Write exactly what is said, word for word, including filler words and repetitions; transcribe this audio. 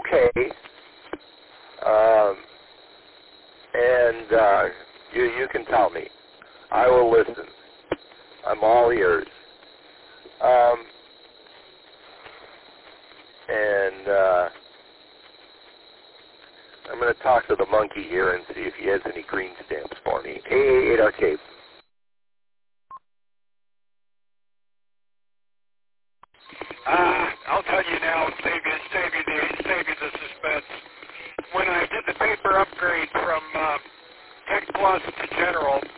okay. Um, and uh, you you can tell me. I will listen. I'm all ears. Um, and uh, I'm going to talk to the monkey here and see if he has any green stamps for me. Hey, eight Arcade. Uh, I'll tell you now, save you, save you, the, save you the suspense. When I did the paper upgrade from uh, Tech Plus to General,